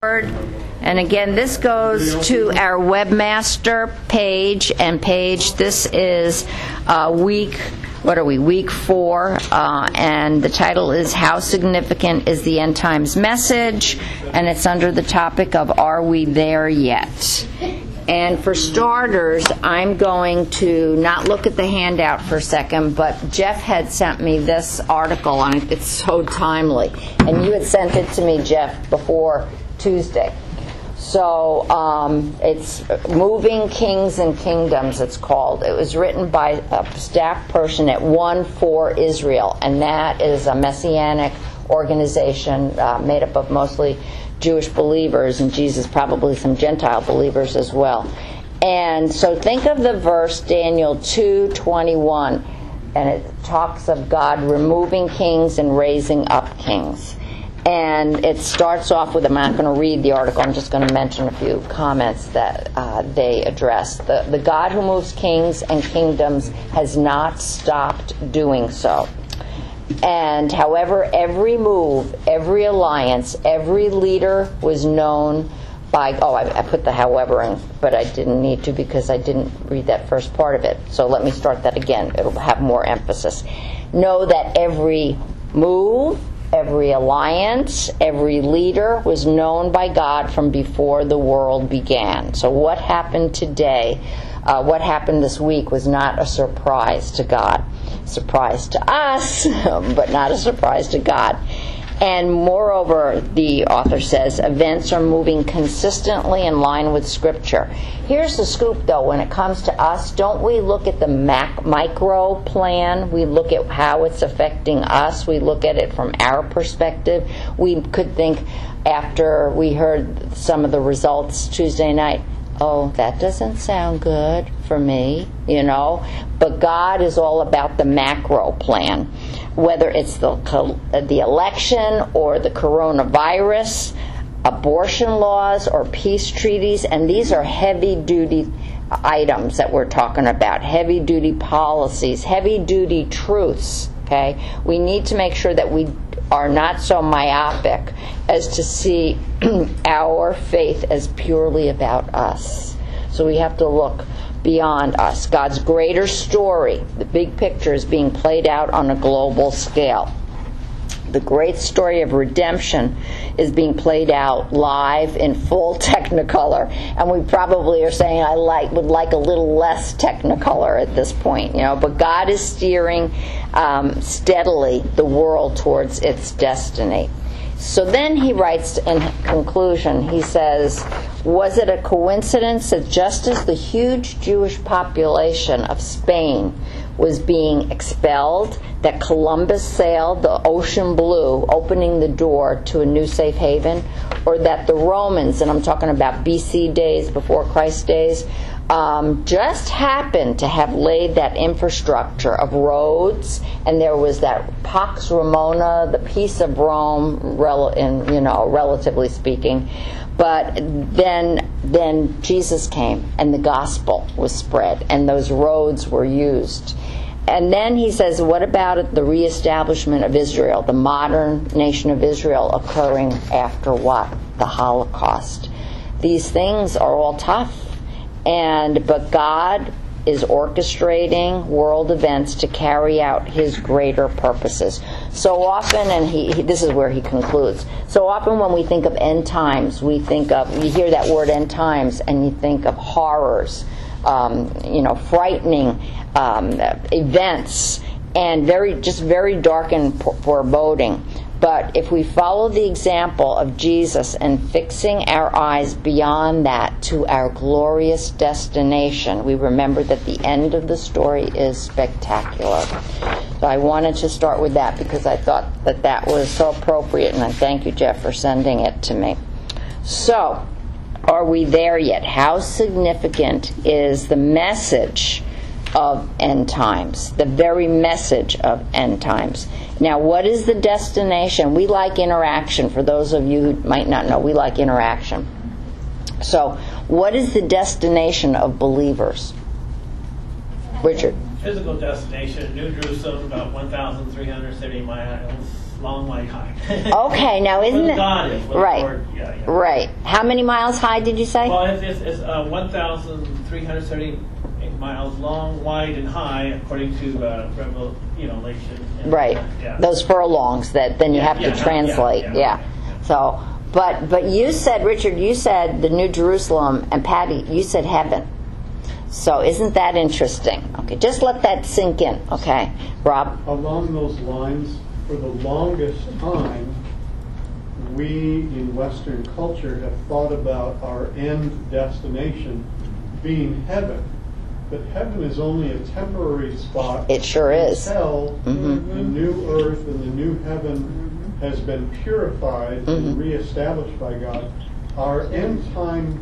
And again, this goes to our webmaster page, this is week 4, and the title is How Significant is the End Times Message? And it's under the topic of Are We There Yet? And for starters, I'm going to not look at the handout for a second, but Jeff had sent me this article on it. It's so timely. And you had sent it to me, Jeff, before Tuesday. So it's Moving Kings and Kingdoms, it's called. It was written by a staff person at One for Israel, and that is a messianic organization made up of mostly Jewish believers, and Jesus probably some Gentile believers as well. And so think of the verse Daniel 2:21, and it talks of God removing kings and raising up kings. And it starts off with, I'm not going to read the article, I'm just going to mention a few comments that they address. The God who moves kings and kingdoms has not stopped doing so. And however, every move, every alliance, every leader was known by, I put the however in, but I didn't need to because I didn't read that first part of it. So let me start that again. It'll have more emphasis. Know that every move, every alliance, every leader was known by God from before the world began. So what happened today, what happened this week was not a surprise to God. Surprise to us, but not a surprise to God. And moreover, the author says, events are moving consistently in line with Scripture. Here's the scoop, though. When it comes to us, don't we look at the micro plan? We look at how it's affecting us. We look at it from our perspective. We could think, after we heard some of the results Tuesday night, oh, that doesn't sound good for me, But God is all about the macro plan. Whether it's the election or the coronavirus, abortion laws or peace treaties, and these are heavy-duty items that we're talking about, heavy-duty policies, heavy-duty truths, okay? We need to make sure that we are not so myopic as to see our faith as purely about us. So we have to look beyond us. God's greater story, the big picture, is being played out on a global scale. The great story of redemption is being played out live in full Technicolor, and we probably are saying would like a little less Technicolor at this point, But God is steering steadily the world towards its destiny. So then he writes in conclusion, he says, was it a coincidence that just as the huge Jewish population of Spain was being expelled, that Columbus sailed the ocean blue, opening the door to a new safe haven? Or that the Romans, and I'm talking about BC days, before Christ days, just happened to have laid that infrastructure of roads, and there was that Pax Romana, the peace of Rome, relatively speaking. But then Jesus came, and the gospel was spread, and those roads were used. And then he says, what about the reestablishment of Israel, the modern nation of Israel, occurring after what? The Holocaust. These things are all tough. But God is orchestrating world events to carry out his greater purposes. So often, and this is where he concludes, so often when we think of end times, you hear that word end times, and you think of horrors, frightening events, and very dark and foreboding. But if we follow the example of Jesus and fixing our eyes beyond that to our glorious destination, we remember that the end of the story is spectacular. So I wanted to start with that because I thought that was so appropriate, and I thank you, Jeff, for sending it to me. So, are we there yet? How significant is the message of end times, the very message of end times? Now, what is the destination? We like interaction. For those of you who might not know, we like interaction. So, what is the destination of believers? Richard? Physical destination, New Jerusalem, about 1,370 miles long, wide, high. Okay, now isn't where it God is, where right? The Lord, yeah. Right. How many miles high did you say? Well, it's 1,378 miles long, wide, and high, according to Revelation. Right. Yeah. Those furlongs that then you have to translate. Yeah. So, but you said, Richard, you said the New Jerusalem, and Patty, you said heaven. So isn't that interesting? Okay, just let that sink in. Okay, Rob? Along those lines, for the longest time, we in Western culture have thought about our end destination being heaven. But heaven is only a temporary spot. It sure is. Until the new earth and the new heaven has been purified and reestablished by God. Our end time,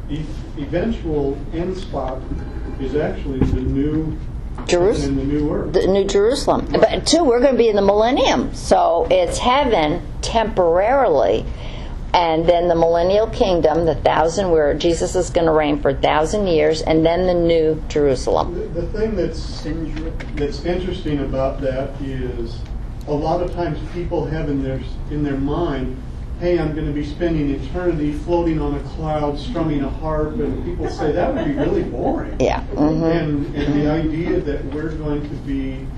eventual end spot is actually the new Jerusalem, and the new earth. the New Jerusalem. But too, we're going to be in the millennium, so it's heaven temporarily, and then the millennial kingdom, the 1,000, where Jesus is going to reign for 1,000 years, and then the New Jerusalem. The thing that's interesting about that is a lot of times people have in their mind, hey, I'm going to be spending eternity floating on a cloud, strumming a harp, and people say that would be really boring. Yeah. And the idea that we're going to be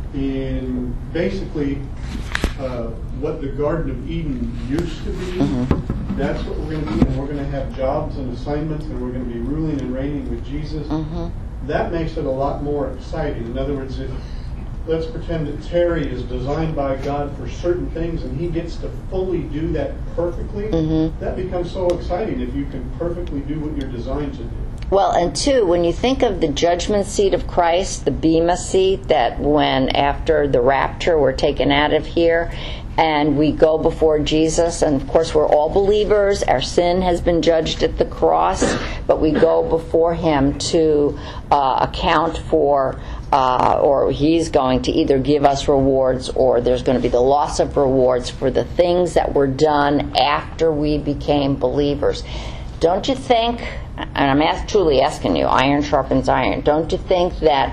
in basically what the Garden of Eden used to be, that's what we're going to be, and we're going to have jobs and assignments, and we're going to be ruling and reigning with Jesus. That makes it a lot more exciting. In other words, let's pretend that Terry is designed by God for certain things and he gets to fully do that perfectly. That becomes so exciting if you can perfectly do what you're designed to do. Well, and two, when you think of the judgment seat of Christ, the Bema seat, that when after the rapture we're taken out of here and we go before Jesus, and of course we're all believers, our sin has been judged at the cross, but we go before Him to account for, or He's going to either give us rewards, or there's going to be the loss of rewards for the things that were done after we became believers. Don't you think, and I'm truly asking you, iron sharpens iron, don't you think that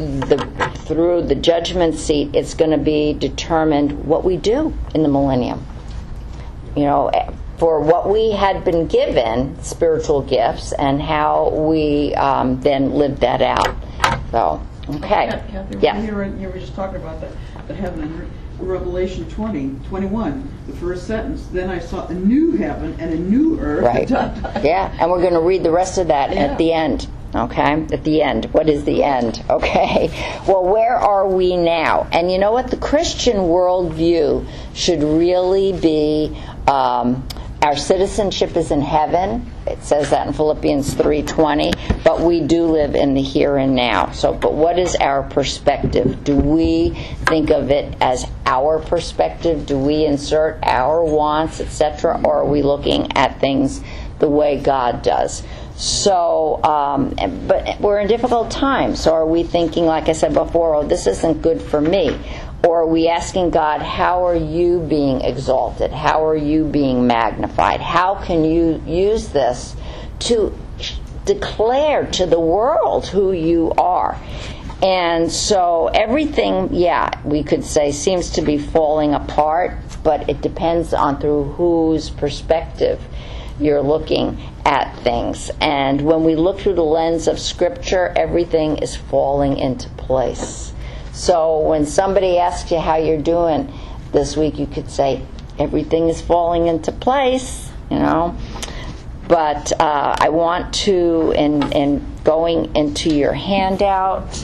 through the judgment seat it's going to be determined what we do in the millennium? You know, for what we had been given, spiritual gifts, and how we then lived that out. So, okay. Kathy, yeah. You were just talking about that heaven in Revelation 20:21, the first sentence. Then I saw a new heaven and a new earth. Right. Yeah, and we're going to read the rest of that at the end. Okay, at the end. What is the end? Okay. Well, where are we now? And you know what? The Christian worldview should really be our citizenship is in heaven. It says that in Philippians 3:20. But we do live in the here and now. So, but what is our perspective? Do we think of it as our perspective? Do we insert our wants, etc., or are we looking at things the way God does? So, but we're in difficult times. So are we thinking, like I said before, oh, this isn't good for me? Or are we asking God, how are you being exalted? How are you being magnified? How can you use this to declare to the world who you are? And so everything, we could say seems to be falling apart, but it depends on through whose perspective you're looking at things. And when we look through the lens of Scripture, everything is falling into place. So when somebody asks you how you're doing this week, you could say, everything is falling into place, you know. But I want to, in going into your handout,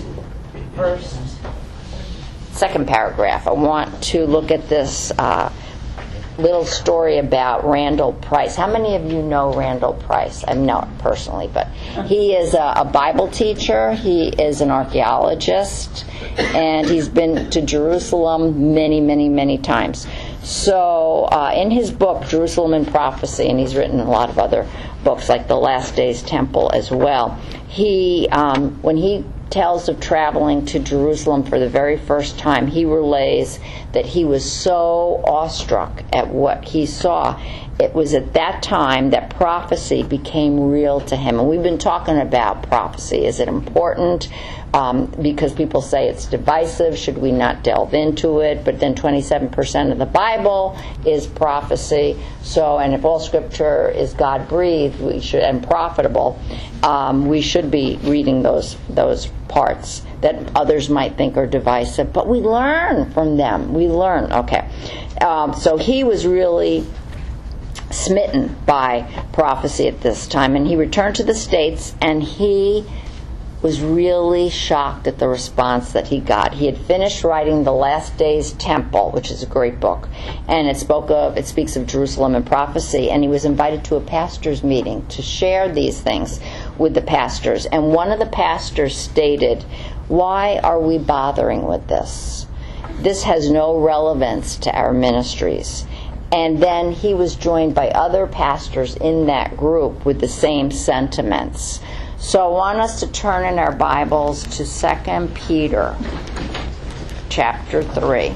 second paragraph, I want to look at this little story about Randall Price. How many of you know Randall Price? I know him personally, but he is a Bible teacher. He is an archaeologist, and he's been to Jerusalem many, many, many times. So in his book, Jerusalem in Prophecy, and he's written a lot of other books like The Last Days Temple as well, he when he tells of traveling to Jerusalem for the very first time, he relays that he was so awestruck at what he saw. it was at that time that prophecy became real to him. And we've been talking about prophecy. Is it important? Because people say it's divisive. Should we not delve into it? But then 27% of the Bible is prophecy. So, and if all Scripture is God-breathed, we should, and profitable, we should be reading those parts that others might think are divisive. But we learn from them. We learn. Okay. So he was really smitten by prophecy at this time, and he returned to the States, and he was really shocked at the response that he got. He had finished writing The Last Days Temple, which is a great book, and it speaks of Jerusalem and prophecy, and he was invited to a pastor's meeting to share these things with the pastors. And one of the pastors stated, "Why are we bothering with this? This has no relevance to our ministries." And then he was joined by other pastors in that group with the same sentiments. So I want us to turn in our Bibles to 2 Peter chapter 3.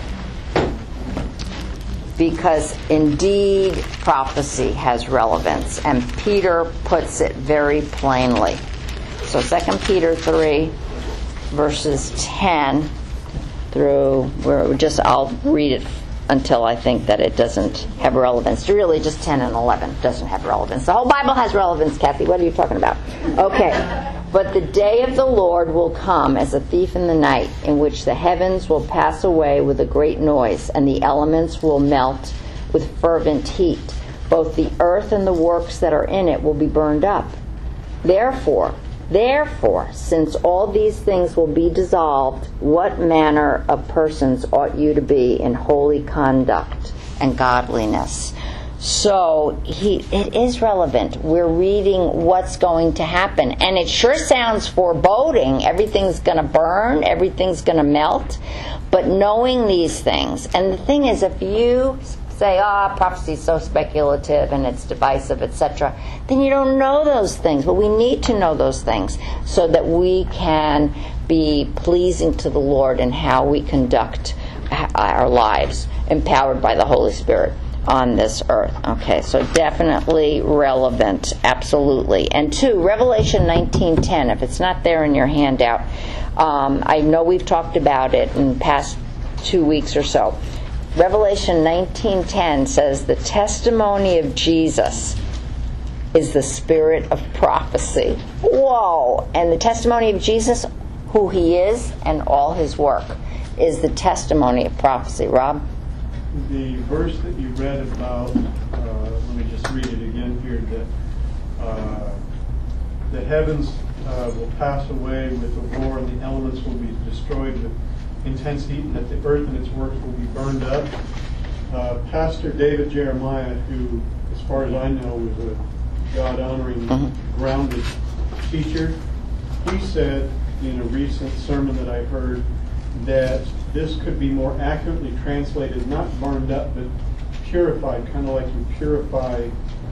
Because indeed prophecy has relevance, and Peter puts it very plainly. So 2 Peter 3, verses 10 through, I'll read it until I think that it doesn't have relevance. Really, just 10 and 11 doesn't have relevance. The whole Bible has relevance, Kathy. What are you talking about? Okay. "But the day of the Lord will come as a thief in the night, in which the heavens will pass away with a great noise, and the elements will melt with fervent heat. Both the earth and the works that are in it will be burned up. Therefore, since all these things will be dissolved, what manner of persons ought you to be in holy conduct and godliness?" So it is relevant. We're reading what's going to happen. And it sure sounds foreboding. Everything's going to burn. Everything's going to melt. But knowing these things, and the thing is, if you say, prophecy is so speculative and it's divisive, etc., then you don't know those things. But we need to know those things so that we can be pleasing to the Lord in how we conduct our lives, empowered by the Holy Spirit on this earth. Okay, so definitely relevant, absolutely. And 2, Revelation 19:10, if it's not there in your handout, I know we've talked about it in the past 2 weeks or so. Revelation 19:10 says the testimony of Jesus is the spirit of prophecy. Whoa! And the testimony of Jesus, who he is and all his work, is the testimony of prophecy. Rob? The verse that you read about, let me just read it again here, that the heavens will pass away with a roar, and the elements will be destroyed with intense heat, and that the earth and its works will be burned up. Pastor David Jeremiah, who, as far as I know, was a God-honoring, grounded teacher, he said in a recent sermon that I heard that this could be more accurately translated, not burned up, but purified, kind of like you purify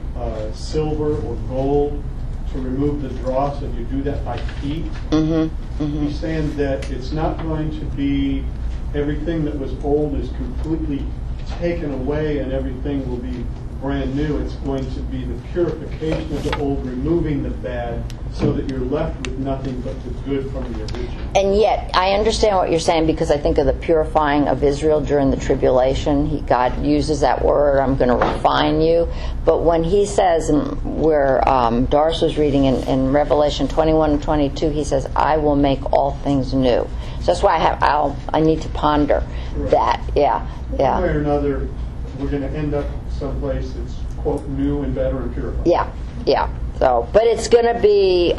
silver or gold to remove the dross, and you do that by heat. He's saying that it's not going to be everything that was old is completely taken away and everything will be brand new. It's going to be the purification of the old, removing the bad, so that you're left with nothing but the good from the original. And yet, I understand what you're saying, because I think of the purifying of Israel during the tribulation. God uses that word, I'm going to refine you. But when he says, where Doris was reading in Revelation 21 and 22, he says, I will make all things new. So that's why I need to ponder that. Yeah. One way or another, we're going to end up someplace that's, quote, new and better and purified. Yeah. So, but it's going to be.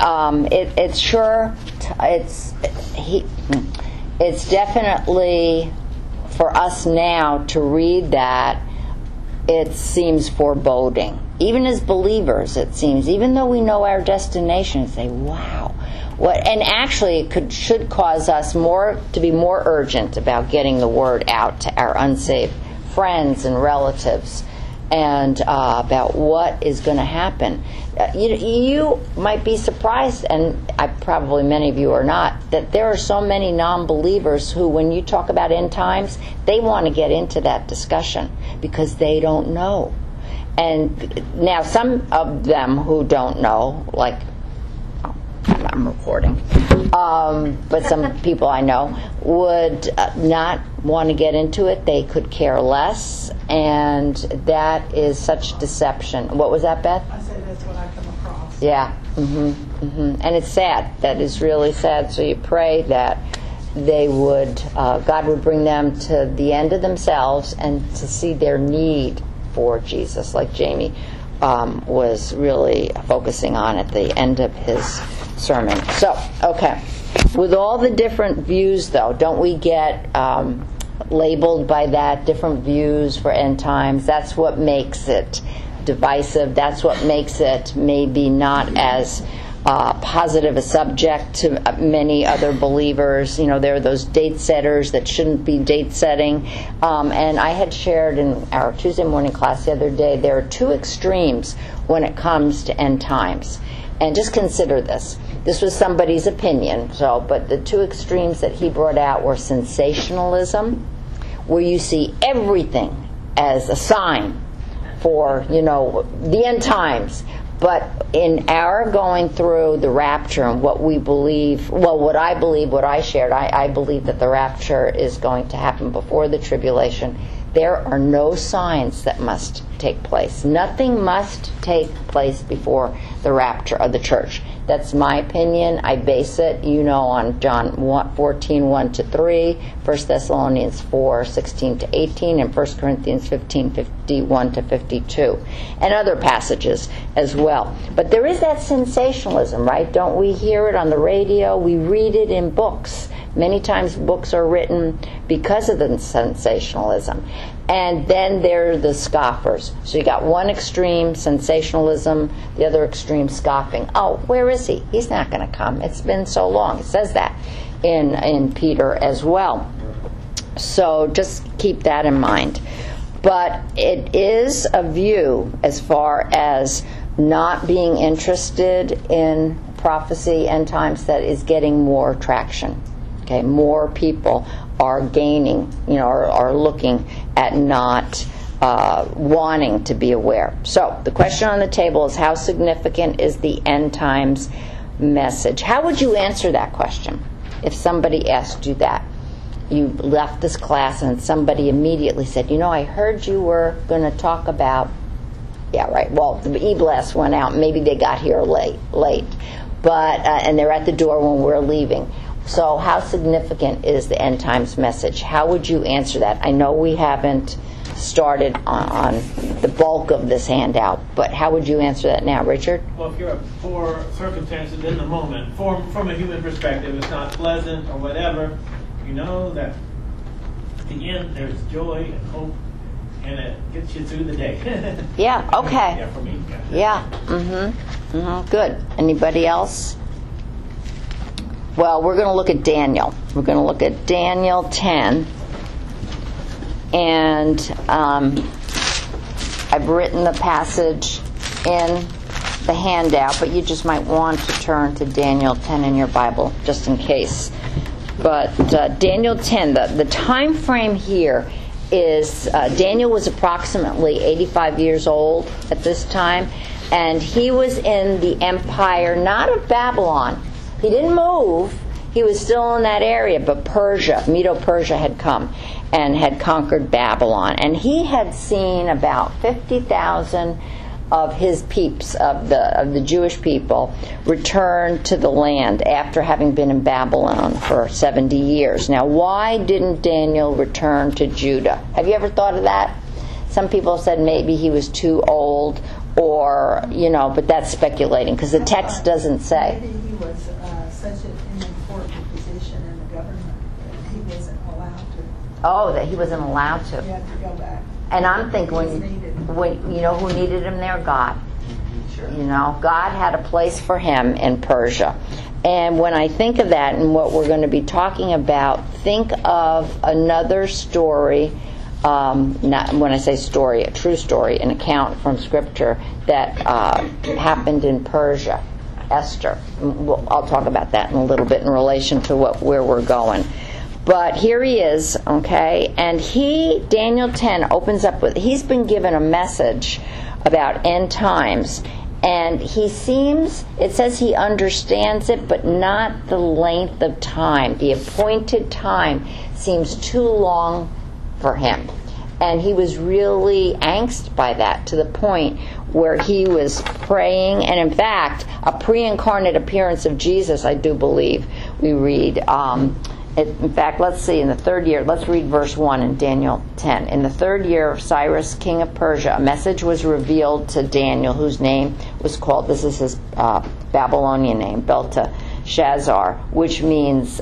It's definitely for us now to read that. It seems foreboding, even as believers. It seems, even though we know our destination, say, "Wow, what?" And actually, it should cause us to be more urgent about getting the word out to our unsaved friends and relatives, and about what is going to happen. You might be surprised, and probably many of you are not, that there are so many non-believers who, when you talk about end times, they want to get into that discussion because they don't know. And now some of them who don't know, like, I'm recording, but some people I know would not want to get into it. They could care less, and that is such deception. What was that, Beth? I say that's what I come across. Yeah. And it's sad. That is really sad. So you pray that they would, God would bring them to the end of themselves and to see their need for Jesus, like Jamie was really focusing on at the end of his sermon. So, okay. With all the different views, though, don't we get labeled by that, different views for end times? That's what makes it divisive. That's what makes it maybe not as positive a subject to many other believers. You know, there are those date setters that shouldn't be date setting. And I had shared in our Tuesday morning class the other day, there are two extremes when it comes to end times. And just consider this. This was somebody's opinion, but the two extremes that he brought out were sensationalism, where you see everything as a sign for, the end times. But in our going through the rapture and what we believe, what I shared, I believe that the rapture is going to happen before the tribulation. There are no signs that must take place. Nothing must take place before the rapture of the church. That's my opinion. I base it, on John 14:1-3, 1 Thessalonians 4:16-18, and 1 Corinthians 15:51-52, and other passages as well. But there is that sensationalism, right? Don't we hear it on the radio? We read it in books. Many times books are written because of the sensationalism. And then there are the scoffers. So you got one extreme, sensationalism, the other extreme, scoffing. Oh, where is he? He's not going to come. It's been so long. It says that in Peter as well. So just keep that in mind. But it is a view as far as not being interested in prophecy end times that is getting more traction. Okay, more people are gaining, are looking at not wanting to be aware. So the question on the table is, how significant is the end times message? How would you answer that question if somebody asked you that? You left this class and somebody immediately said, I heard you were going to talk about, yeah, right, well, the e-blast went out. Maybe they got here late. But and they're at the door when we're leaving. So how significant is the end times message? How would you answer that? I know we haven't started on the bulk of this handout, but how would you answer that now, Richard? Well, if you're for circumstances in the moment, from a human perspective, it's not pleasant or whatever, you know that at the end there's joy and hope, and it gets you through the day. Yeah, okay. Yeah, for me. Yeah, good. Anybody else? Well, we're going to look at Daniel. We're going to look at Daniel 10. And I've written the passage in the handout, but you just might want to turn to Daniel 10 in your Bible, just in case. But Daniel 10, the time frame here is Daniel was approximately 85 years old at this time, and he was in the empire, not of Babylon. He didn't move. He was still in that area, but Persia, Medo-Persia had come and had conquered Babylon. And he had seen about 50,000 of his peeps, of the Jewish people, return to the land after having been in Babylon for 70 years. Now, why didn't Daniel return to Judah? Have you ever thought of that? Some people said maybe he was too old, or, but that's speculating, because the text doesn't say. Maybe he was such an important position in the government that he wasn't allowed to. Oh, that he wasn't allowed to. He had to go back. And I'm thinking, when who needed him there? God. Sure. God had a place for him in Persia. And when I think of that and what we're going to be talking about, think of another story. Not when I say story, a true story, an account from Scripture that happened in Persia, Esther. I'll talk about that in a little bit in relation to where we're going. But here he is, okay, and Daniel 10 opens up with, he's been given a message about end times. And he seems, it says he understands it, but not the length of time. The appointed time seems too long for him. And he was really angst by that, to the point where he was praying. And in fact, a pre-incarnate appearance of Jesus, I do believe, we read. In fact, let's see, in the third year, let's read verse 1 in Daniel 10. In the third year of Cyrus, king of Persia, a message was revealed to Daniel, whose name was called, this is his Babylonian name, Belteshazzar, which means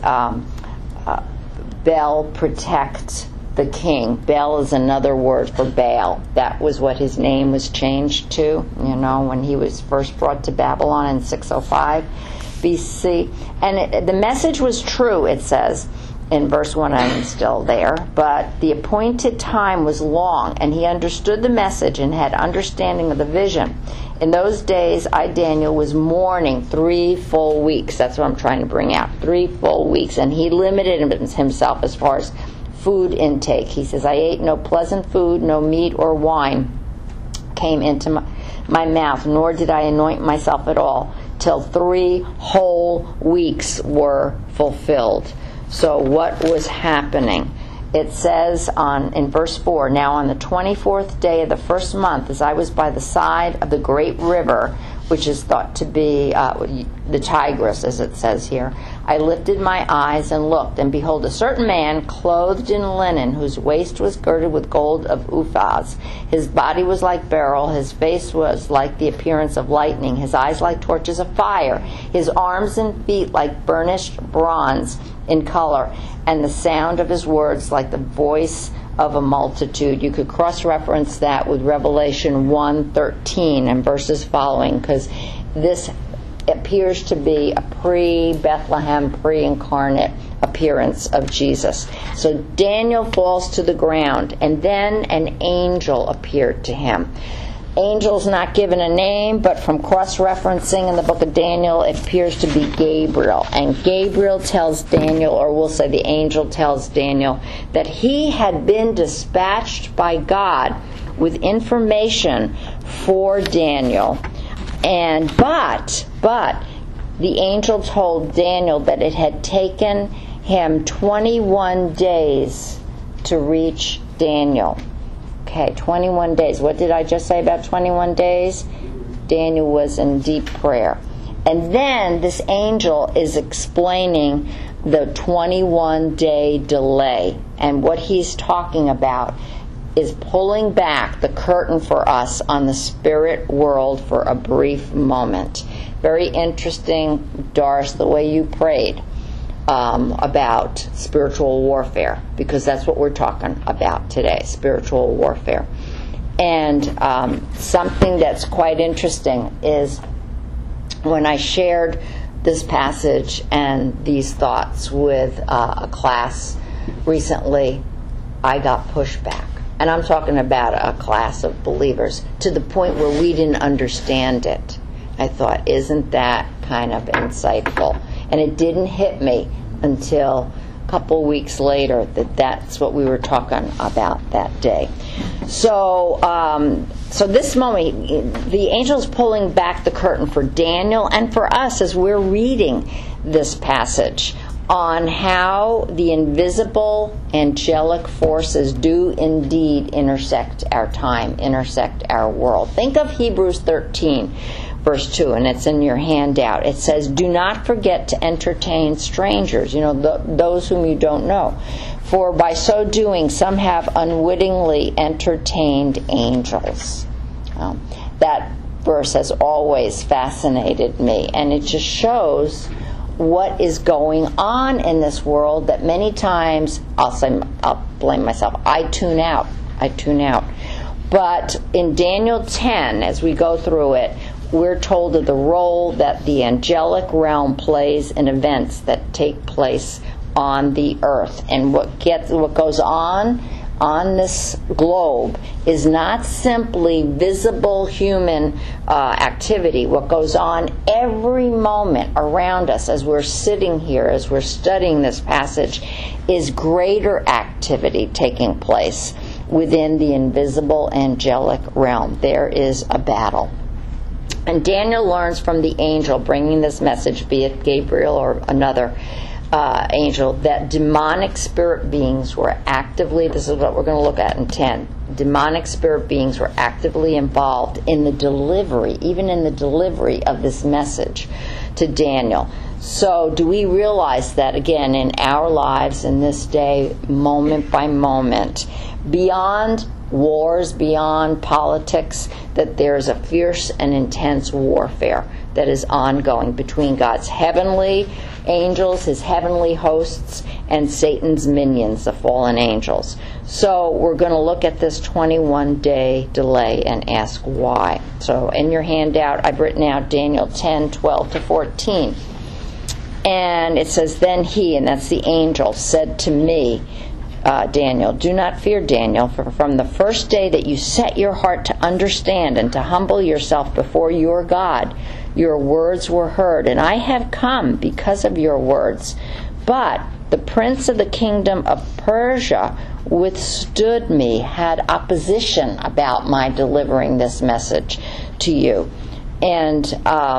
Bel, protect the king. Bel is another word for Baal. That was what his name was changed to, when he was first brought to Babylon in 605 BC. And the message was true, it says in verse 1. I'm still there. But the appointed time was long, and he understood the message and had understanding of the vision. In those days, I, Daniel, was mourning 3 full weeks. That's what I'm trying to bring out. 3 full weeks. And he limited himself as far as food intake. He says, I ate no pleasant food, no meat or wine came into my mouth, nor did I anoint myself at all, till 3 whole weeks were fulfilled. So what was happening? It says in verse 4, now on the 24th day of the first month, as I was by the side of the great river, which is thought to be the Tigris, as it says here, I lifted my eyes and looked, and behold, a certain man clothed in linen, whose waist was girded with gold of Uphaz. His body was like beryl, his face was like the appearance of lightning, his eyes like torches of fire, his arms and feet like burnished bronze in color, and the sound of his words like the voice of a multitude. You could cross-reference that with Revelation 1:13 and verses following, because this appears to be a pre-Bethlehem, pre-incarnate appearance of Jesus. So Daniel falls to the ground, and then an angel appeared to him. Angel's not given a name, but from cross-referencing in the book of Daniel, it appears to be Gabriel. And Gabriel tells Daniel, or we'll say the angel tells Daniel, that he had been dispatched by God with information for Daniel. But the angel told Daniel that it had taken him 21 days to reach Daniel. Okay, 21 days. What did I just say about 21 days? Daniel was in deep prayer. And then this angel is explaining the 21-day delay. And what he's talking about is pulling back the curtain for us on the spirit world for a brief moment. Very interesting, Doris, the way you prayed about spiritual warfare, because that's what we're talking about today, spiritual warfare. And something that's quite interesting is when I shared this passage and these thoughts with a class recently, I got pushback. And I'm talking about a class of believers, to the point where we didn't understand it. I thought, isn't that kind of insightful? And it didn't hit me until a couple weeks later that that's what we were talking about that day. So this moment, the angel's pulling back the curtain for Daniel and for us as we're reading this passage on how the invisible angelic forces do indeed intersect our time, intersect our world. Think of Hebrews 13. Verse 2, and it's in your handout. It says, do not forget to entertain strangers, those whom you don't know. For by so doing, some have unwittingly entertained angels. That verse has always fascinated me, and it just shows what is going on in this world that many times, I'll blame myself, I tune out. But in Daniel 10, as we go through it, we're told of the role that the angelic realm plays in events that take place on the earth. And what goes on this globe is not simply visible human activity. What goes on every moment around us as we're sitting here, as we're studying this passage, is greater activity taking place. within the invisible angelic realm. There is a battle. And Daniel learns from the angel bringing this message, be it Gabriel or another angel, that demonic spirit beings were actively, this is what we're going to look at in 10, demonic spirit beings were actively involved in the delivery, even in the delivery of this message to Daniel. So do we realize that, again, in our lives in this day, moment by moment, beyond wars, beyond politics, that there's a fierce and intense warfare that is ongoing between God's heavenly angels, his heavenly hosts, and Satan's minions, the fallen angels. So we're going to look at this 21-day delay and ask why. So in your handout, I've written out Daniel 10:12-14. And it says, "Then he," and that's the angel, "said to me," Daniel, "do not fear, Daniel, for from the first day that you set your heart to understand and to humble yourself before your God, your words were heard, and I have come because of your words. But the prince of the kingdom of Persia withstood me," had opposition about my delivering this message to you. And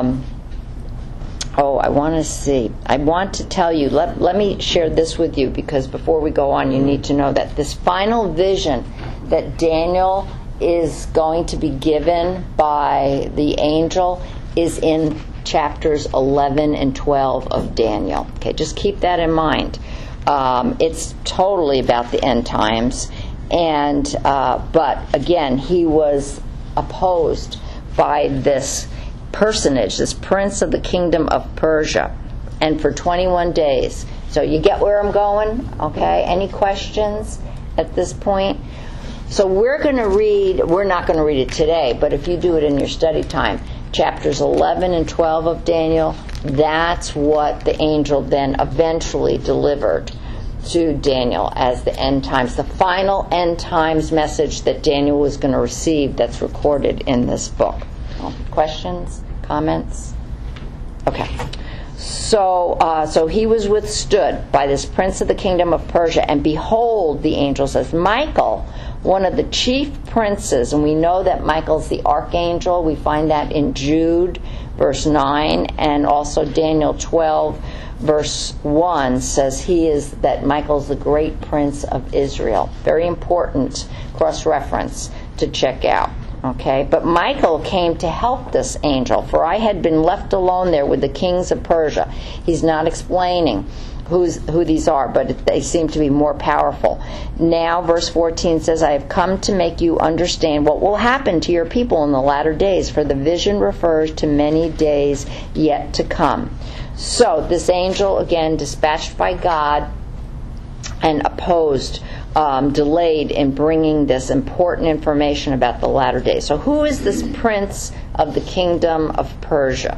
I want to tell you, let me share this with you, because before we go on, you need to know that this final vision that Daniel is going to be given by the angel is in chapters 11 and 12 of Daniel. Okay, just keep that in mind. It's totally about the end times, and but again, he was opposed by this personage, this prince of the kingdom of Persia, and for 21 days. So you get where I'm going? Okay, any questions at this point? So we're not going to read it today, but if you do it in your study time, chapters 11 and 12 of Daniel, that's what the angel then eventually delivered to Daniel as the end times, the final end times message that Daniel was going to receive, that's recorded in this book. Questions? Comments? Okay. So he was withstood by this prince of the kingdom of Persia, and behold, the angel says, Michael, one of the chief princes, and we know that Michael's the archangel. We find that in Jude, verse 9, and also Daniel 12, verse 1 says that Michael's the great prince of Israel. Very important cross-reference to check out. Okay, but Michael came to help this angel, for I had been left alone there with the kings of Persia. He's not explaining who these are, but they seem to be more powerful. Now, verse 14 says, I have come to make you understand what will happen to your people in the latter days, for the vision refers to many days yet to come. So, this angel, again, dispatched by God and opposed, delayed in bringing this important information about the latter days. So who is this prince of the kingdom of Persia?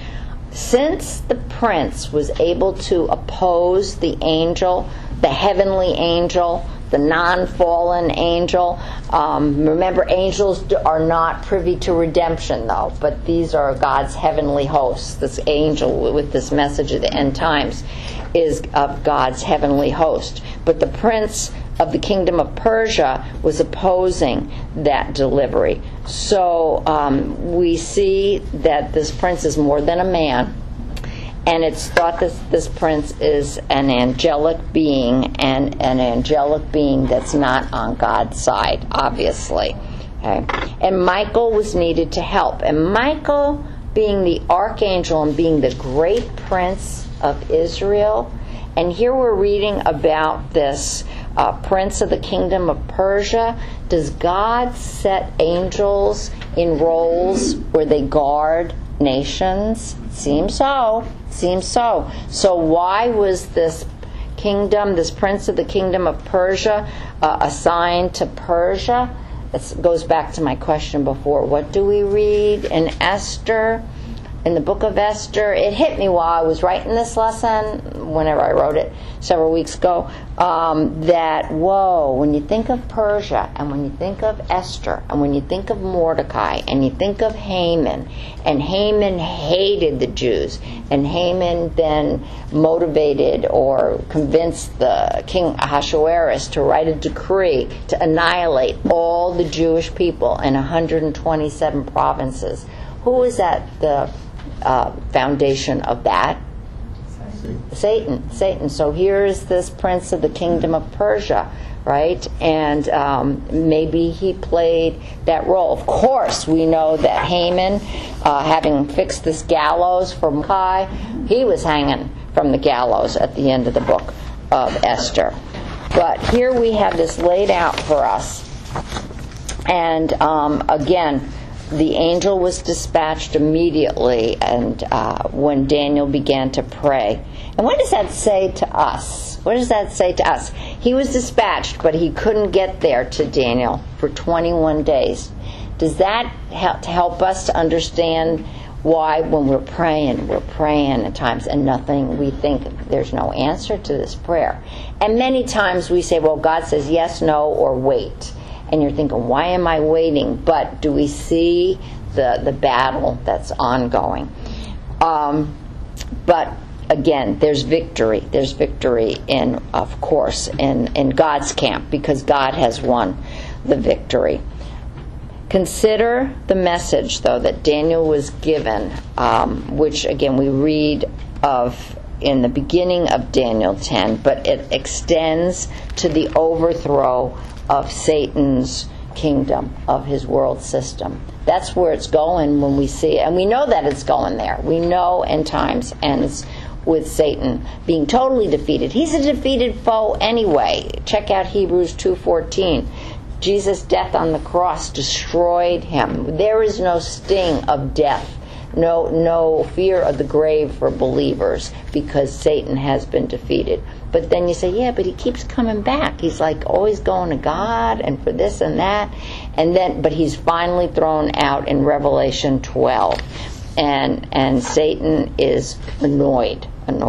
Since the prince was able to oppose the angel, the heavenly angel, the non-fallen angel, remember, angels are not privy to redemption, though, but these are God's heavenly hosts. This angel with this message of the end times is of God's heavenly host. But the prince of the kingdom of Persia was opposing that delivery. So we see that this prince is more than a man, and it's thought that this prince is an angelic being, and an angelic being that's not on God's side, obviously. Okay. And Michael was needed to help. And Michael, being the archangel and being the great prince of Israel, and here we're reading about this prince of the kingdom of Persia. Does God set angels in roles where they guard nations? Seems so. So why was this kingdom, this prince of the kingdom of Persia, assigned to Persia? It goes back to my question before. What do we read in Esther? in the book of Esther, it hit me while I was writing this lesson, whenever I wrote it several weeks ago, that, whoa, when you think of Persia, and when you think of Esther, and when you think of Mordecai, and you think of Haman, and Haman hated the Jews, and Haman then motivated or convinced the king Ahasuerus to write a decree to annihilate all the Jewish people in 127 provinces. Who is at the foundation of that? Satan. So here is this prince of the kingdom of Persia, right? And maybe he played that role. Of course, we know that Haman, having fixed this gallows for Mordecai, he was hanging from the gallows at the end of the book of Esther. But here we have this laid out for us. And again, the angel was dispatched immediately, and when Daniel began to pray. And what does that say to us? What does that say to us? He was dispatched, but he couldn't get there to Daniel for 21 days. Does that help us to understand why when we're praying at times and nothing, we think there's no answer to this prayer? And many times we say, well, God says yes, no, or wait. And you're thinking, why am I waiting? But do we see the battle that's ongoing? But again, there's victory. There's victory in, of course, in God's camp, because God has won the victory. Consider the message, though, that Daniel was given, which, again, we read of in the beginning of Daniel 10, but it extends to the overthrow of Satan's kingdom, of his world system. That's where it's going when we see it. And we know that it's going there. We know end times ends with Satan being totally defeated. He's a defeated foe anyway. Check out Hebrews 2:14. Jesus' death on the cross destroyed him. There is no sting of death, no fear of the grave for believers, because Satan has been defeated. But then you say, yeah, but he keeps coming back. He's like always going to God and for this and that. But he's finally thrown out in Revelation 12. And Satan is annoyed.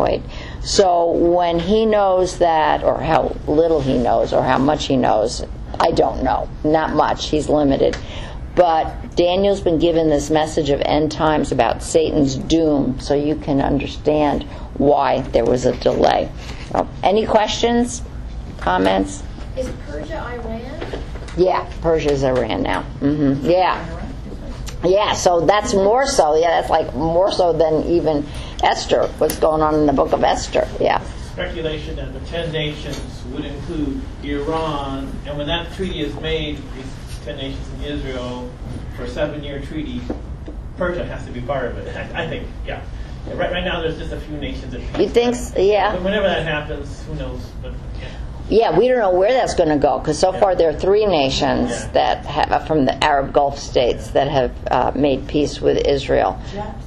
So when he knows that, or how little he knows, or how much he knows, I don't know. Not much. He's limited. But Daniel's been given this message of end times about Satan's doom, so you can understand why there was a delay. Any questions? Comments? Is Persia Iran? Yeah, Persia's Iran now. Mm-hmm. Yeah, so that's more so. Yeah, that's like more so than even Esther, what's going on in the book of Esther. Yeah. Speculation that the 10 nations would include Iran, and when that treaty is made, these 10 nations in Israel, for a 7-year treaty, Persia has to be part of it. I think, yeah. Right now, there's just a few nations at peace. You think? Yeah. But whenever that happens, who knows? But yeah. Yeah, we don't know where that's going to go, because so far there are 3 nations that have, from the Arab Gulf states, that have made peace with Israel.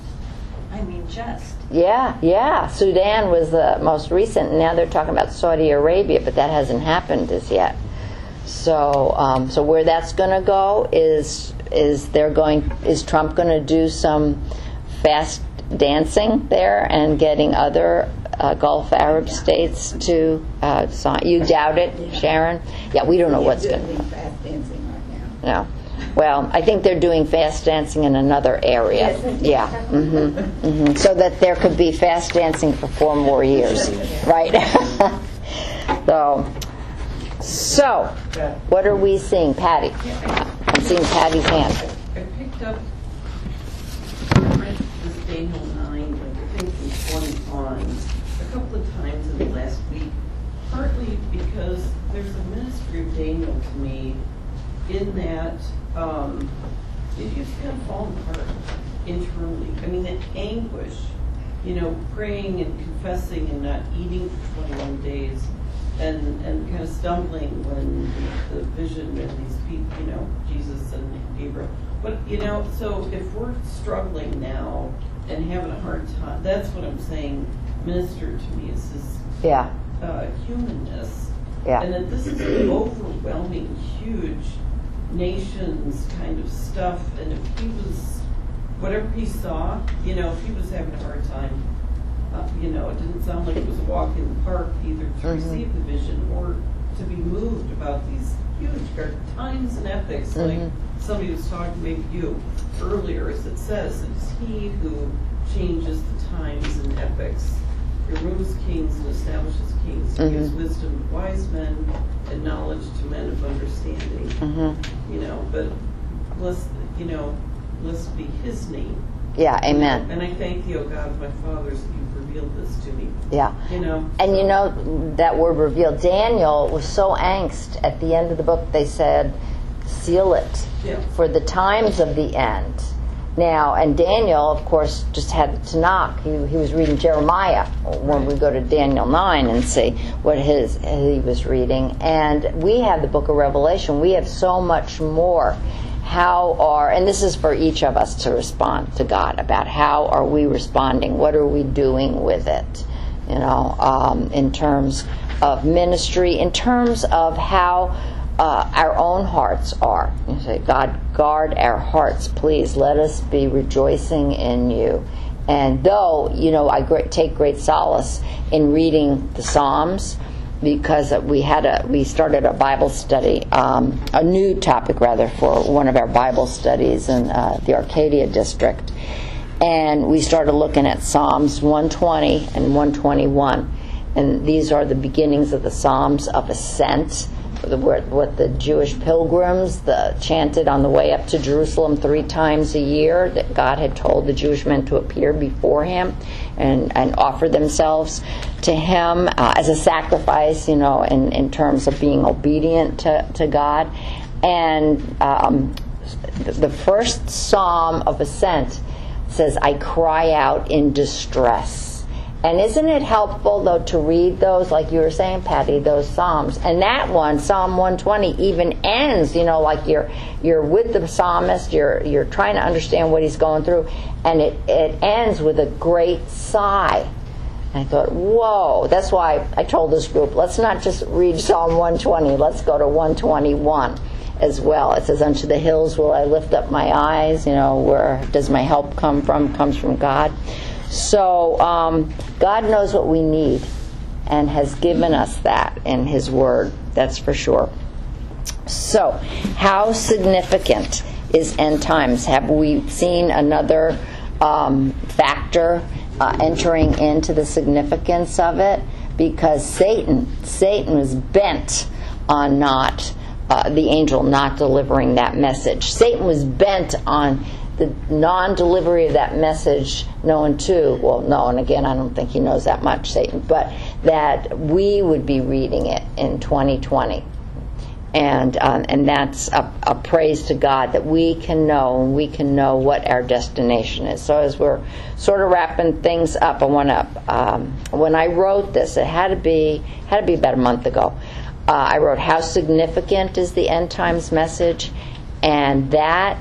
Just. Yeah. Sudan was the most recent, and now they're talking about Saudi Arabia, but that hasn't happened as yet. So, so where that's going to go is Trump going to do some fast dancing there and getting other Gulf Arab states to sign? You doubt it, Sharon? Yeah, we don't know what's going to. Fast dancing right now. No. Well, I think they're doing fast dancing in another area. Yeah. So that there could be fast dancing for 4 more years. Right? So, what are we seeing? Patty. I'm seeing Patty's hand. I picked up this Daniel 9, I think from 20 on, a couple of times in the last week, partly because there's a ministry of Daniel to me in that it just kind of fallen apart internally. I mean, the anguish, praying and confessing and not eating for 21 days and kind of stumbling when the vision and these people, Jesus and Gabriel. But, so if we're struggling now and having a hard time, that's what I'm saying ministered to me is this humanness. Yeah. And that this is an overwhelming, huge nations kind of stuff. And if he was whatever he saw, you know, if he was having a hard time, you know, it didn't sound like it was a walk in the park either to receive the vision or to be moved about these huge times and epics, like somebody was talking, maybe you, earlier, as it says, it's he who changes the times and epics, removes kings and establishes kings, he gives wisdom to wise men and knowledge to men of understanding. You know, but blessed be his name. Yeah, amen. And I thank thee, O God of my fathers, that you've revealed this to me. Yeah. You know. And you know, that word revealed, Daniel was so angst at the end of the book, they said, seal it for the times of the end. Now, and Daniel, of course, just had the Tanakh. He was reading Jeremiah when we go to Daniel 9 and see what he was reading. And we have the book of Revelation. We have so much more. And this is for each of us to respond to God about how are we responding, what are we doing with it, you know, in terms of ministry, in terms of how our own hearts are. You say, God, guard our hearts, please. Let us be rejoicing in you. And though, you know, I take great solace in reading the Psalms, because we started a Bible study, a new topic rather, for one of our Bible studies in the Arcadia district. And we started looking at Psalms 120 and 121. And these are the beginnings of the Psalms of Ascent, what the Jewish pilgrims chanted on the way up to Jerusalem 3 times a year, that God had told the Jewish men to appear before him and offer themselves to him as a sacrifice, you know, in terms of being obedient to God. And the first Psalm of Ascent says, I cry out in distress. And isn't it helpful, though, to read those, like you were saying, Patty, those Psalms? And that one, Psalm 120, even ends, you know, like you're with the psalmist, you're trying to understand what he's going through, and it ends with a great sigh. And I thought, whoa, that's why I told this group, let's not just read Psalm 120, let's go to 121 as well. It says, unto the hills will I lift up my eyes, you know, where does my help come from? It comes from God. So God knows what we need and has given us that in his word, that's for sure. So how significant is end times? Have we seen another factor entering into the significance of it? Because Satan was bent on the angel not delivering that message. Satan was bent on the non-delivery of that message and again, I don't think he knows that much, Satan, but that we would be reading it in 2020. And that's a praise to God that we can know what our destination is. So as we're sort of wrapping things up, I want to, when I wrote this, it had to be about a month ago. I wrote, how significant is the end times message? And that,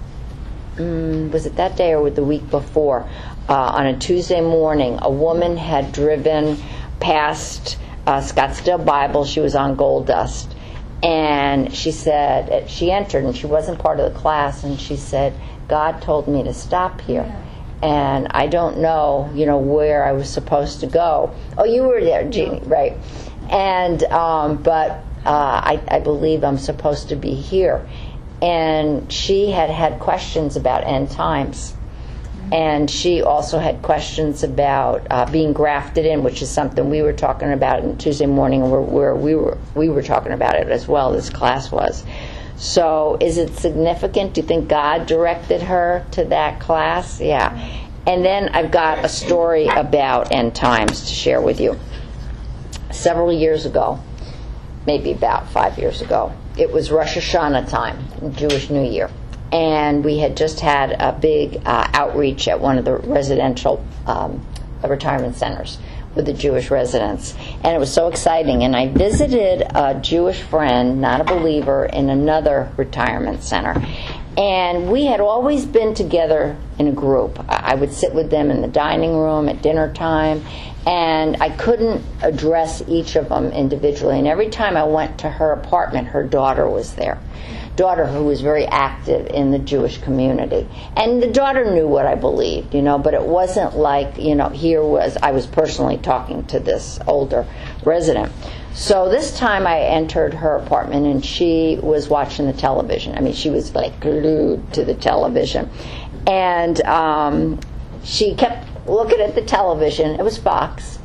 was it that day or the week before? On a Tuesday morning, a woman had driven past Scottsdale Bible. She was on Gold Dust. And she said, she entered and she wasn't part of the class, and she said, God told me to stop here. And I don't know, where I was supposed to go. Oh, you were there, Jeannie, right. And, but I believe I'm supposed to be here. And she had questions about end times. And she also had questions about being grafted in, which is something we were talking about on Tuesday morning, where we were talking about it as well. This class was. So, is it significant? Do you think God directed her to that class? Yeah. And then I've got a story about end times to share with you. Several years ago, maybe about 5 years ago, it was Rosh Hashanah time, Jewish New Year. And we had just had a big outreach at one of the residential retirement centers with the Jewish residents. And it was so exciting. And I visited a Jewish friend, not a believer, in another retirement center. And we had always been together in a group. I would sit with them in the dining room at dinner time. And I couldn't address each of them individually. And every time I went to her apartment, her daughter was there. daughter who was very active in the Jewish community. And the daughter knew what I believed, but it wasn't like, I was personally talking to this older resident. So this time I entered her apartment and she was watching the television. I mean, she was like glued to the television. And she kept looking at the television. It was Fox.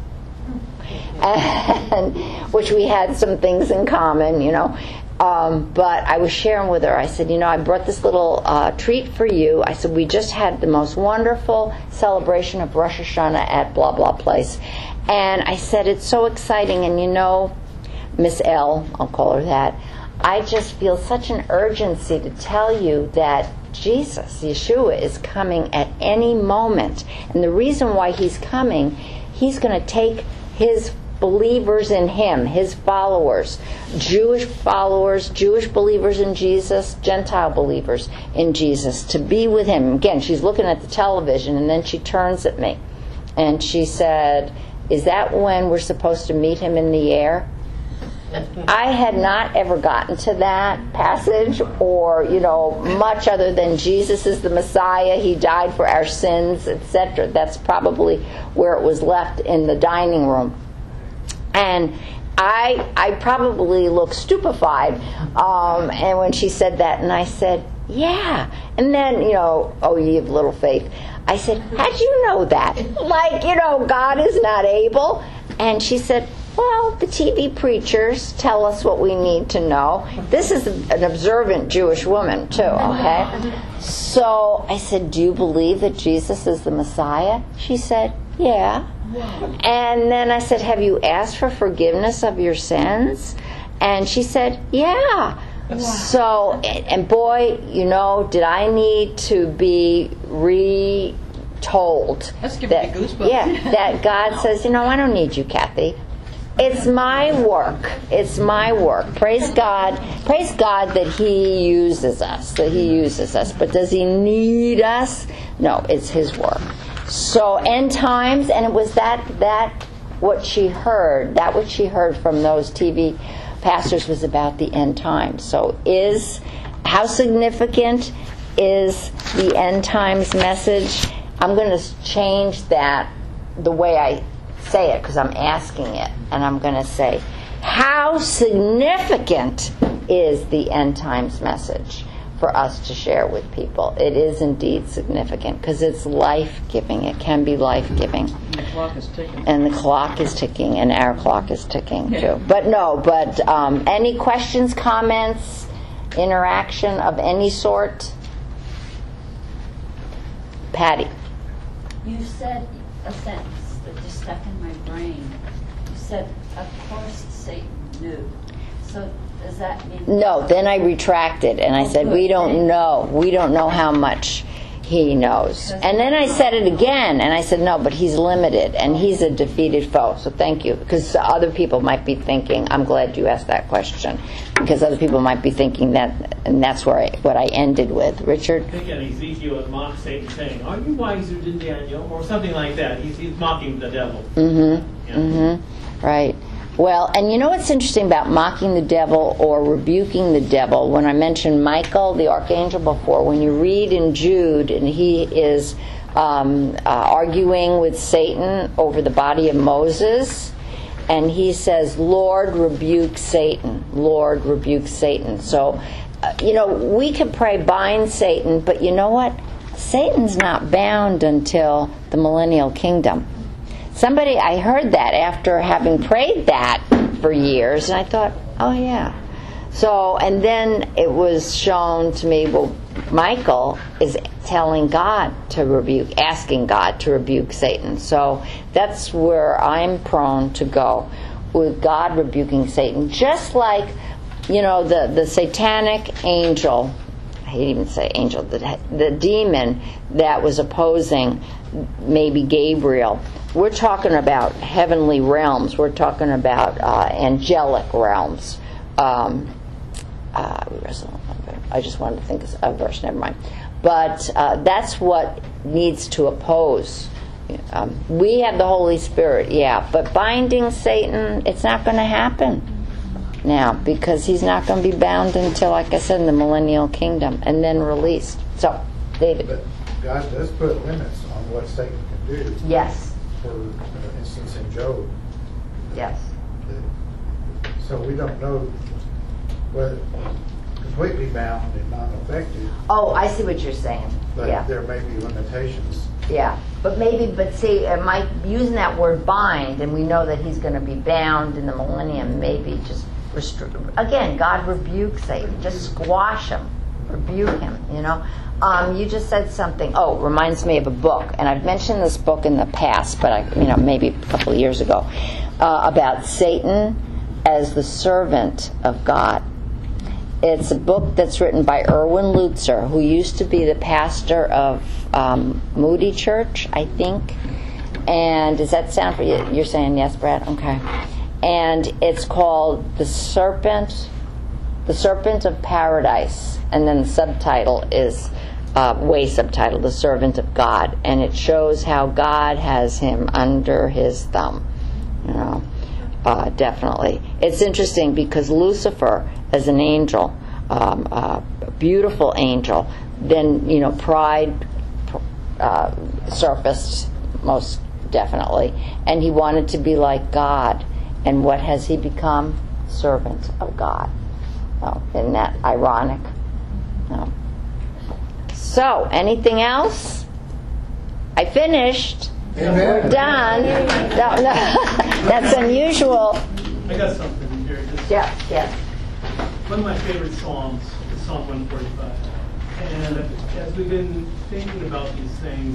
And, which we had some things in common, but I was sharing with her. I said, I brought this little treat for you. I said, we just had the most wonderful celebration of Rosh Hashanah at blah, blah place. And I said, it's so exciting. And Miss L, I'll call her that, I just feel such an urgency to tell you that Jesus, Yeshua, is coming at any moment. And the reason why he's coming, he's going to take his believers in him, his followers, Jewish believers in Jesus, Gentile believers in Jesus, to be with him. Again, she's looking at the television, and then she turns at me and she said, is that when we're supposed to meet him in the air? I had not ever gotten to that passage or, much other than Jesus is the Messiah, he died for our sins, etc. That's probably where it was left in the dining room. And I probably looked stupefied, and when she said that, and I said, yeah. And then, oh, ye of little faith. I said, how'd you know that? Like, God is not able. And she said, well, the TV preachers tell us what we need to know. This is an observant Jewish woman, too, okay? So I said, do you believe that Jesus is the Messiah? She said, yeah. And then I said, have you asked for forgiveness of your sins? And she said, yeah. Wow. So, and boy, did I need to be retold. That's giving me goosebumps. Yeah, that God says, I don't need you, Kathy. It's my work. It's my work. Praise God. Praise God that he uses us. But does he need us? No, it's his work. So end times, and it was that what she heard from those TV pastors was about the end times. So how significant is the end times message? I'm going to change that the way I say it because I'm asking it, and I'm going to say, how significant is the end times message for us to share with people? It is indeed significant because it's life-giving. It can be life-giving. And the clock is ticking. And the clock is ticking, and our clock is ticking too. But any questions, comments, interaction of any sort? Patty. You said a sentence that just stuck in my brain. You said, of course Satan knew. So does that mean... No, then I retracted and I said, we don't know. We don't know how much he knows. And then I said it again and I said, no, but he's limited and he's a defeated foe. So thank you. Because other people might be thinking, I'm glad you asked that question. Because other people might be thinking that, and that's what I ended with. Richard? I think in Ezekiel it mocks Satan saying, are you wiser than Daniel? Or something like that. He's mocking the devil. Mm-hmm. Yeah. Mm-hmm. Right. Well, and you know what's interesting about mocking the devil or rebuking the devil? When I mentioned Michael, the archangel, before, when you read in Jude, and he is arguing with Satan over the body of Moses, and he says, Lord, rebuke Satan. Lord, rebuke Satan. So, we can pray, bind Satan, but you know what? Satan's not bound until the millennial kingdom. I heard that after having prayed that for years, and I thought, oh yeah. So, and then it was shown to me, well, Michael is telling God to rebuke, asking God to rebuke Satan. So that's where I'm prone to go, with God rebuking Satan. Just like, the satanic angel, I hate even to say angel, the demon that was opposing maybe Gabriel. We're talking about heavenly realms. We're talking about angelic realms. I just wanted to think of a verse, never mind. But that's what needs to oppose. We have the Holy Spirit, yeah, but binding Satan, it's not going to happen. now, because he's not going to be bound until, like I said, in the millennial kingdom, and then released. So, David. But God does put limits on what Satan can do. Yes. For instance, in Job. Yes. So we don't know whether completely bound and not affected, Oh, I see what you're saying. but Yeah. there may be limitations. Yeah, but see, using that word bind, and we know that he's going to be bound in the millennium, maybe just restrict. Again, God rebukes Satan. Just squash him. Rebuke him, You just said something. Oh, reminds me of a book, and I've mentioned this book in the past, but maybe a couple of years ago, about Satan as the servant of God. It's a book that's written by Erwin Lutzer, who used to be the pastor of Moody Church, I think. And does that sound for you? You're saying yes, Brad? Okay. And it's called The Serpent of Paradise. And then the subtitle is, subtitle, The Servant of God. And it shows how God has him under his thumb. Definitely. It's interesting because Lucifer, as an angel, a beautiful angel, then, pride surfaced most definitely. And he wanted to be like God. And what has he become? Servant of God. Oh, isn't that ironic? No. So, anything else? I finished. Amen. We're done. No. That's unusual. I got something here. Yes. One of my favorite Psalms is Psalm 145. And as we've been thinking about these things,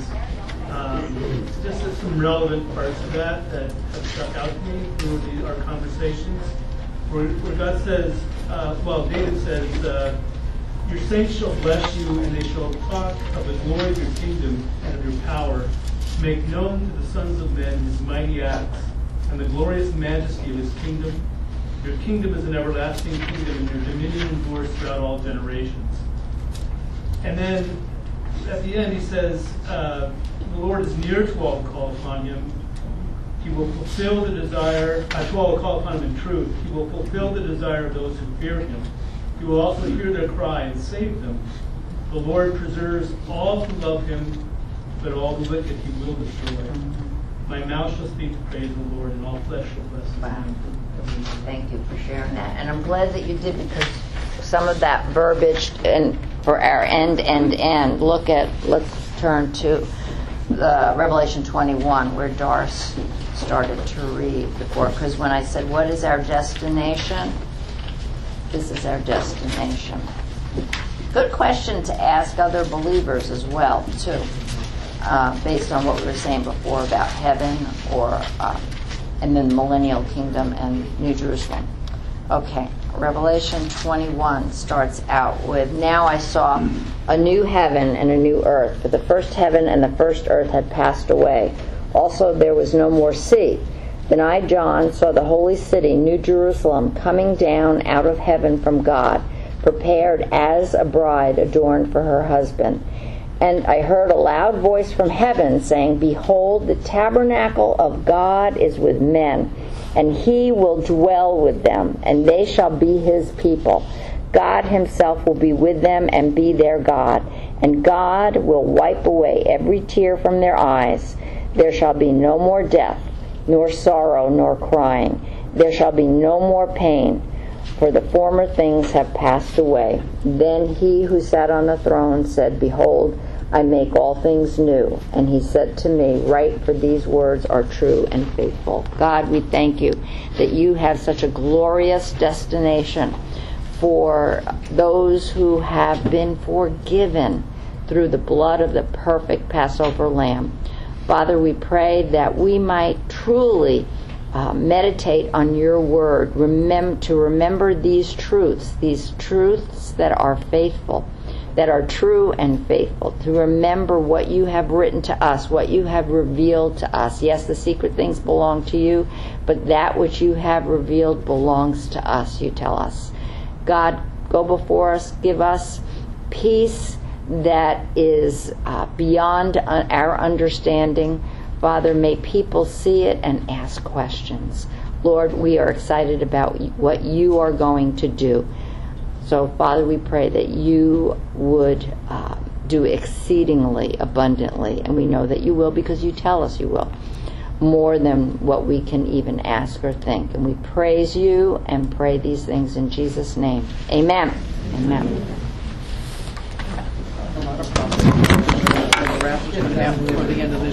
just some relevant parts of that have stuck out to me through our conversations, where God says, David says, your saints shall bless you, and they shall talk of the glory of your kingdom and of your power, to make known to the sons of men his mighty acts and the glorious majesty of his kingdom. Your kingdom is an everlasting kingdom, and your dominion endures throughout all generations. And then at the end he says, the Lord is near to all who call upon him. He will fulfill the desire, to all who call upon him in truth. He will fulfill the desire of those who fear him. He will also hear their cry and save them. The Lord preserves all who love him, but all the wicked he will destroy. My mouth shall speak to praise the Lord, and all flesh shall bless his name. Thank you for sharing that. And I'm glad that you did, because some of that verbiage, and for our end, let's turn to Revelation 21, where Doris started to read before. Because when I said, what is our destination? This is our destination. Good question to ask other believers as well, too, based on what we were saying before about heaven and then the millennial kingdom and New Jerusalem. Okay, Revelation 21 starts out with, now I saw a new heaven and a new earth, for the first heaven and the first earth had passed away. Also there was no more sea. Then I, John, saw the holy city, New Jerusalem, coming down out of heaven from God, prepared as a bride adorned for her husband. And I heard a loud voice from heaven saying, behold, the tabernacle of God is with men, and he will dwell with them, and they shall be his people. God himself will be with them and be their God, and God will wipe away every tear from their eyes. There shall be no more death, nor sorrow, nor crying. There shall be no more pain, for the former things have passed away. Then he who sat on the throne said, behold, I make all things new. And he said to me, write, for these words are true and faithful. God, we thank you that you have such a glorious destination for those who have been forgiven through the blood of the perfect Passover Lamb. Father, we pray that we might truly meditate on your word, to remember these truths that are faithful, that are true and faithful, to remember what you have written to us, what you have revealed to us. Yes, the secret things belong to you, but that which you have revealed belongs to us, you tell us. God, go before us, give us peace that is beyond our understanding. Father, may people see it and ask questions. Lord, we are excited about what you are going to do. So, Father, we pray that you would do exceedingly abundantly, and we know that you will because you tell us you will, more than what we can even ask or think. And we praise you and pray these things in Jesus' name. Amen. Amen. Wrap it up to the end of this